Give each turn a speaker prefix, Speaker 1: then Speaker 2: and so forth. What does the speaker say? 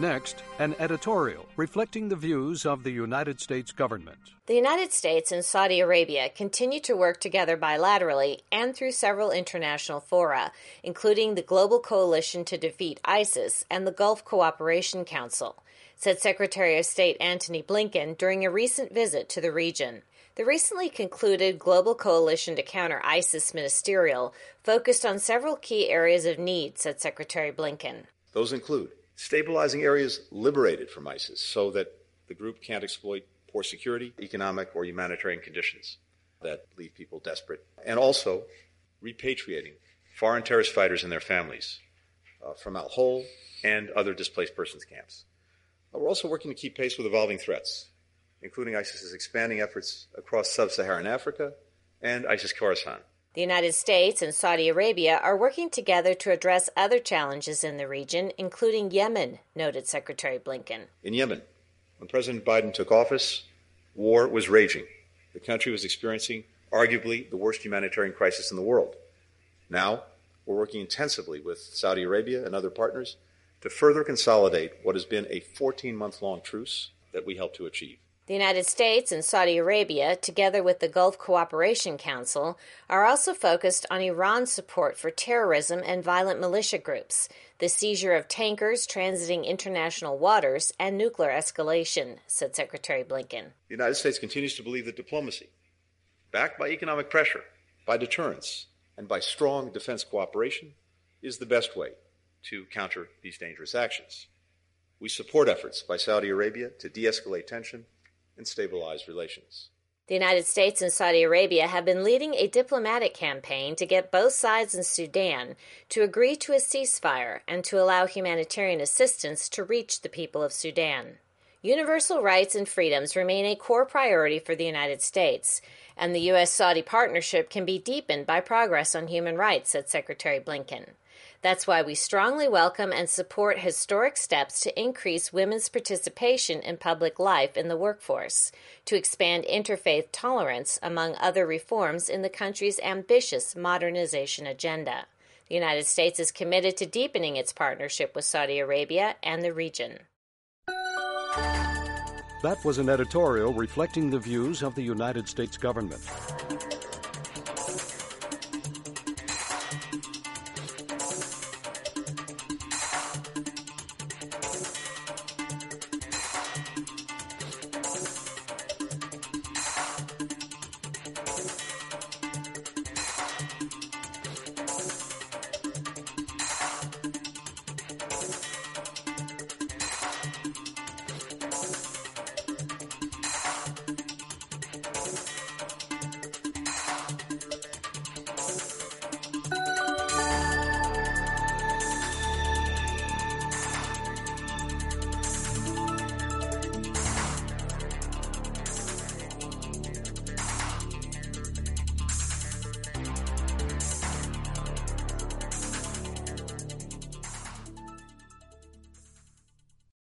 Speaker 1: Next, an editorial reflecting the views of the United States government.
Speaker 2: The United States and Saudi Arabia continue to work together bilaterally and through several international fora, including the Global Coalition to Defeat ISIS and the Gulf Cooperation Council, said Secretary of State Antony Blinken during a recent visit to the region. The recently concluded Global Coalition to Counter ISIS Ministerial focused on several key areas of need, said Secretary Blinken.
Speaker 3: Those include stabilizing areas liberated from ISIS so that the group can't exploit poor security, economic, or humanitarian conditions that leave people desperate, and also repatriating foreign terrorist fighters and their families from Al-Hol and other displaced persons camps. We're also working to keep pace with evolving threats, including ISIS's expanding efforts across sub-Saharan Africa and ISIS-Khorasan.
Speaker 2: The United States and Saudi Arabia are working together to address other challenges in the region, including Yemen, noted Secretary Blinken.
Speaker 3: In Yemen, when President Biden took office, war was raging. The country was experiencing arguably the worst humanitarian crisis in the world. Now, we're working intensively with Saudi Arabia and other partners to further consolidate what has been a 14-month-long truce that we helped to achieve.
Speaker 2: The United States and Saudi Arabia, together with the Gulf Cooperation Council, are also focused on Iran's support for terrorism and violent militia groups, the seizure of tankers transiting international waters, and nuclear escalation, said Secretary Blinken.
Speaker 3: The United States continues to believe that diplomacy, backed by economic pressure, by deterrence, and by strong defense cooperation, is the best way to counter these dangerous actions. We support efforts by Saudi Arabia to de-escalate tension and stabilize relations.
Speaker 2: The United States and Saudi Arabia have been leading a diplomatic campaign to get both sides in Sudan to agree to a ceasefire and to allow humanitarian assistance to reach the people of Sudan. Universal rights and freedoms remain a core priority for the United States, and the U.S.-Saudi partnership can be deepened by progress on human rights, said Secretary Blinken. That's why we strongly welcome and support historic steps to increase women's participation in public life in the workforce, to expand interfaith tolerance, among other reforms in the country's ambitious modernization agenda. The United States is committed to deepening its partnership with Saudi Arabia and the region.
Speaker 1: That was an editorial reflecting the views of the United States government.